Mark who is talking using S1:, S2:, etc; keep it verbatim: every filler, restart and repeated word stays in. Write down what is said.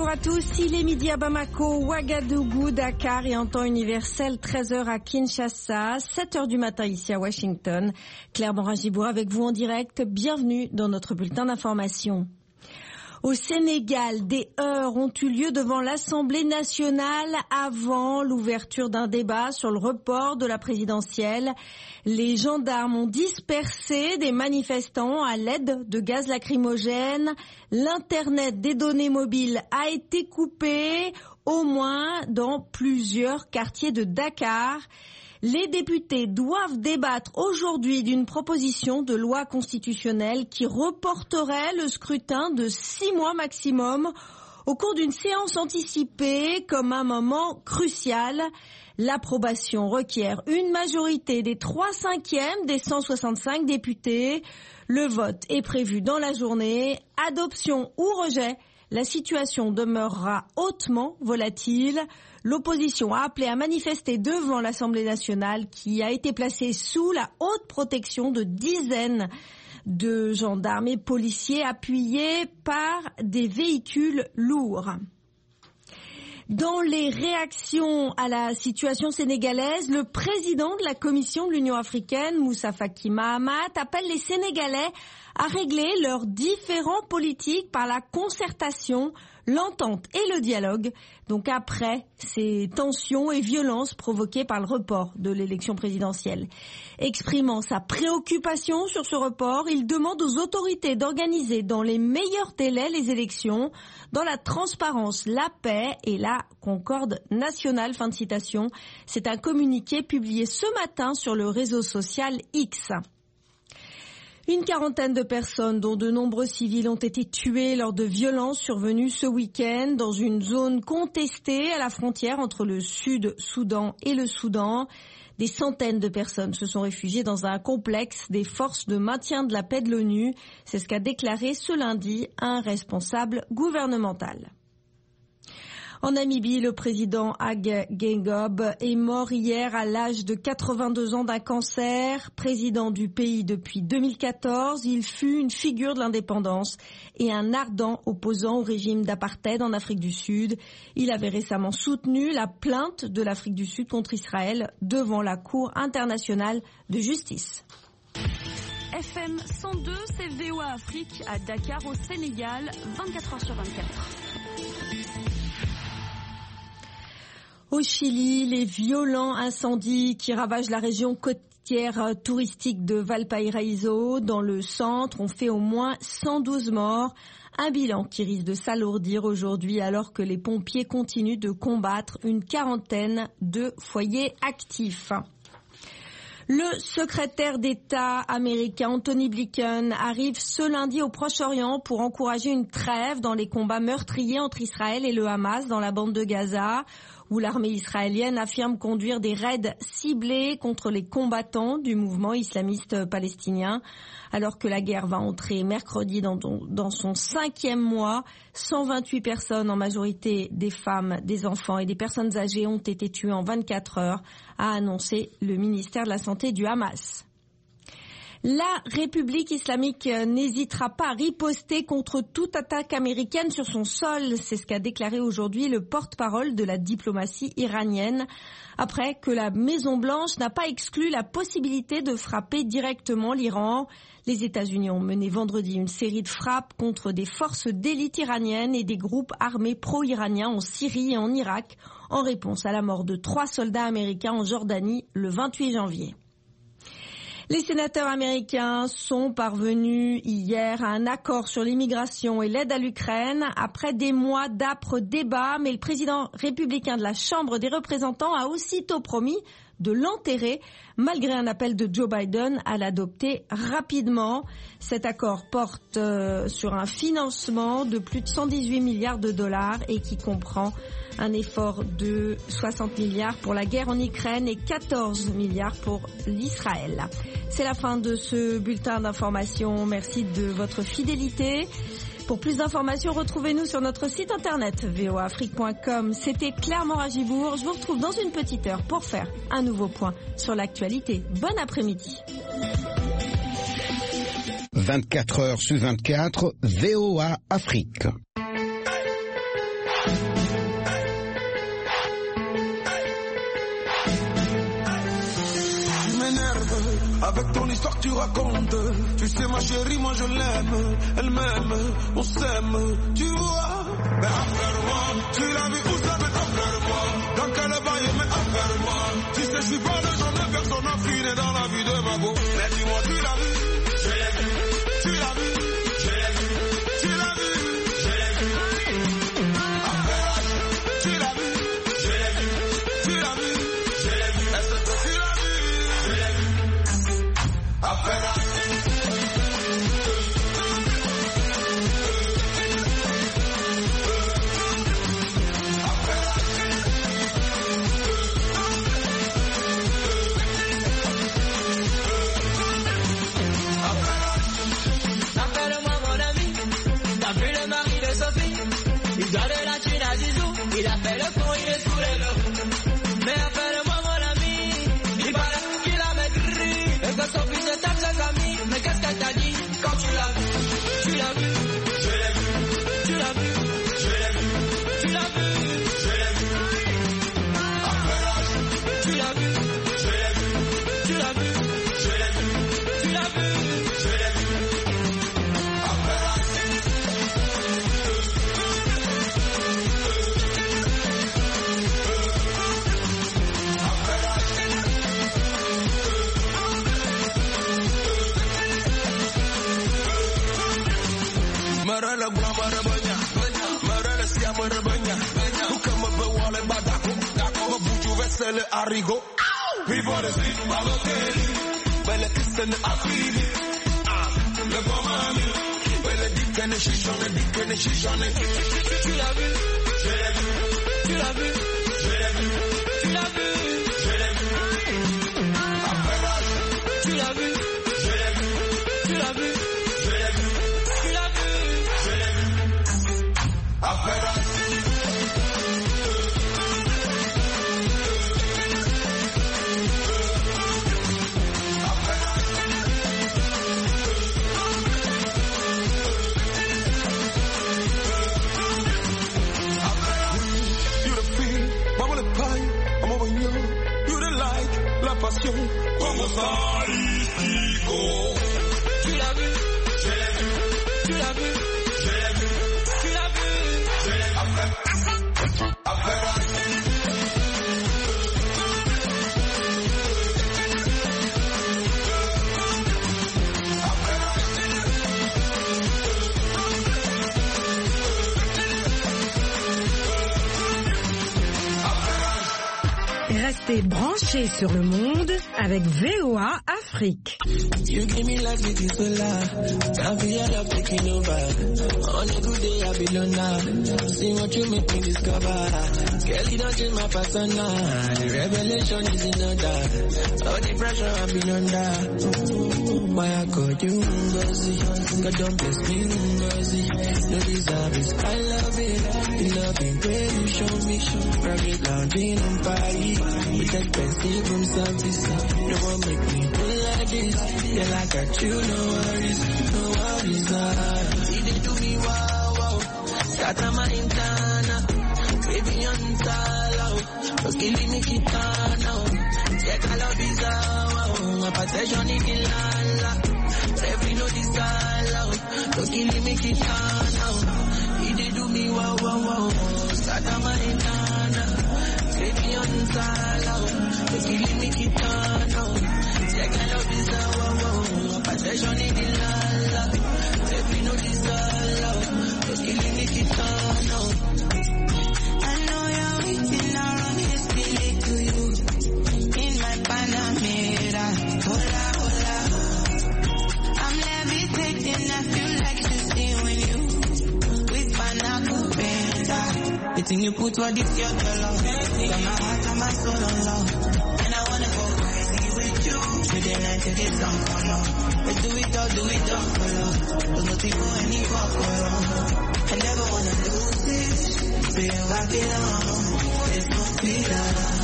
S1: à tous, il est midi à Bamako, Ouagadougou, Dakar et en temps universel, treize heures à Kinshasa, sept heures du matin ici à Washington. Claire Morin-Gibour avec vous en direct, bienvenue dans notre bulletin d'information. Au Sénégal, des heurts ont eu lieu devant l'Assemblée nationale avant l'ouverture d'un débat sur le report de la présidentielle. Les gendarmes ont dispersé des manifestants à l'aide de gaz lacrymogène. L'Internet des données mobiles a été coupé, au moins dans plusieurs quartiers de Dakar. Les députés doivent débattre aujourd'hui d'une proposition de loi constitutionnelle qui reporterait le scrutin de six mois maximum au cours d'une séance anticipée comme un moment crucial. L'approbation requiert une majorité des trois cinquièmes des cent soixante-cinq députés. Le vote est prévu dans la journée. Adoption ou rejet, la situation demeurera hautement volatile. L'opposition a appelé à manifester devant l'Assemblée nationale qui a été placée sous la haute protection de dizaines de gendarmes et policiers appuyés par des véhicules lourds. Dans les réactions à la situation sénégalaise, le président de la Commission de l'Union africaine, Moussa Faki Mahamat, appelle les Sénégalais à régler leurs différends politiques par la concertation, l'entente et le dialogue, donc après ces tensions et violences provoquées par le report de l'élection présidentielle. Exprimant sa préoccupation sur ce report, il demande aux autorités d'organiser dans les meilleurs délais les élections, dans la transparence, la paix et la concorde nationale. Fin de citation. C'est un communiqué publié ce matin sur le réseau social X. Une quarantaine de personnes, dont de nombreux civils, ont été tués lors de violences survenues ce week-end dans une zone contestée à la frontière entre le Sud-Soudan et le Soudan. Des centaines de personnes se sont réfugiées dans un complexe des forces de maintien de la paix de l'ONU. C'est ce qu'a déclaré ce lundi un responsable gouvernemental. En Namibie, le président Hage Geingob est mort hier à l'âge de quatre-vingt-deux ans d'un cancer. Président du pays depuis deux mille quatorze, il fut une figure de l'indépendance et un ardent opposant au régime d'apartheid en Afrique du Sud. Il avait récemment soutenu la plainte de l'Afrique du Sud contre Israël devant la Cour internationale de justice.
S2: F M cent deux, c'est V O A Afrique à Dakar au Sénégal, vingt-quatre heures sur vingt-quatre.
S1: Au Chili, les violents incendies qui ravagent la région côtière touristique de Valparaíso dans le centre ont fait au moins cent douze morts. Un bilan qui risque de s'alourdir aujourd'hui alors que les pompiers continuent de combattre une quarantaine de foyers actifs. Le secrétaire d'État américain Antony Blinken arrive ce lundi au Proche-Orient pour encourager une trêve dans les combats meurtriers entre Israël et le Hamas dans la bande de Gaza, où l'armée israélienne affirme conduire des raids ciblés contre les combattants du mouvement islamiste palestinien. Alors que la guerre va entrer mercredi dans, dans son cinquième mois, cent vingt-huit personnes, en majorité des femmes, des enfants et des personnes âgées, ont été tuées en vingt-quatre heures, a annoncé le ministère de la Santé du Hamas. La République islamique n'hésitera pas à riposter contre toute attaque américaine sur son sol. C'est ce qu'a déclaré aujourd'hui le porte-parole de la diplomatie iranienne, après que la Maison-Blanche n'a pas exclu la possibilité de frapper directement l'Iran. Les États-Unis ont mené vendredi une série de frappes contre des forces d'élite iraniennes et des groupes armés pro-iraniens en Syrie et en Irak, en réponse à la mort de trois soldats américains en Jordanie le vingt-huit janvier. Les sénateurs américains sont parvenus hier à un accord sur l'immigration et l'aide à l'Ukraine après des mois d'âpres débats, mais le président républicain de la Chambre des représentants a aussitôt promis de l'enterrer, malgré un appel de Joe Biden à l'adopter rapidement. Cet accord porte euh, sur un financement de plus de cent dix-huit milliards de dollars et qui comprend un effort de soixante milliards pour la guerre en Ukraine et quatorze milliards pour l'Israël. C'est la fin de ce bulletin d'information. Merci de votre fidélité. Pour plus d'informations, retrouvez-nous sur notre site internet v o a afrique point com. C'était Claire Morin-Gibour. Je vous retrouve dans une petite heure pour faire un nouveau point sur l'actualité. Bon après-midi.
S3: vingt-quatre heures sur vingt-quatre, V O A Afrique. avec ton histoire tu racontes. Tu sais ma chérie, moi je l'aime, elle m'aime, on s'aime, tu vois. Mais affaire-moi, tu l'as vu où ça, mais affaire-moi. Dans quel bail, mais affaire-moi. Tu sais, je suis pas le genre de personne affinée dans la vie de ma go. Mais dis-moi, tu l'as vu, je l'ai vu, tu l'as vu, je l'ai vu, tu l'as vu, je l'ai vu. Affaire, tu l'as vu, je l'ai vu, tu l'as vu, je l'ai vu. Est-ce que tu l'as vu, je l'ai vu. Affaire.
S4: Il a fait le con, il est sous les lots. Mais appelle-moi mon ami. Il paraît qu'il a maigri. Et que son fils tape ses amis. Mais qu'est-ce qu'elle t'a dit quand tu l'as vu? Tu l'as vu? Je l'ai vu. Tu l'as vu? Je l'ai vu. Tu l'as vu? Je l'ai vu. Appelle-moi. Tu l'as vu? Je l'ai vu. Tu l'as vu? Je l'ai vu. Tu l'as vu? Je l'ai vu. Appelle-moi.
S3: Le harigot, vivo de si, Balotelli, belle Christine Affili, ah, le bon mami, belle dit qu'elle est chichonne, dit qu'elle est chichonne. Tu l'as vu, je l'ai vu, tu l'as vu, je l'ai vu, tu l'as vu, je l'ai vu. Après tu l'as vu, je l'ai vu, tu l'as vu, je l'ai vu, tu l'as vu, je l'ai vu. Après como salístico. Tu l'as vu, je l'ai vu, tu l'as vu, je l'ai vu, tu l'as vu, je l'ai vu. Affaire, affaire.
S5: Restez branchés sur le monde avec V O A Afrique.
S4: You give me life with this solar. Can't be all up taking over. On a good day I be loner. See what you make me discover. Girl, you don't change my persona. The revelation is in order. All the pressure I've been under. Why I called you Ngozi? God don't bless me Ngozi. No deserve it. I love it. The love in way you show me. Private lounging in Paris. With expensive room service. No one make me feel like this. Girl, I got you, no worries, no worries. Ah. See they do me wow, wow. Scatter my intana. Baby, on sala. Los killing me kitana. Check all of these wow. My possession is in lala. Every no this sala. Los killing me kitana. See they do me wow, wow, wow. Scatter my intana. Baby, on sala. Los killing me kitana. Check all of these wow. Possession in the lala. Every no desire. Just killing me kitano. I know you're waiting around here speaking to you. In my Panamera. Hola, hola. I'm levitating. I feel like shooting when you with Panacupenta. The thing you put what is your dollar. Got my heart and my soul on love. And I wanna go crazy with you. Today night to get some color. Let's do it all, do it all for love. There's nothing for any for I never wanna lose this. Feel like it all. There's no fear.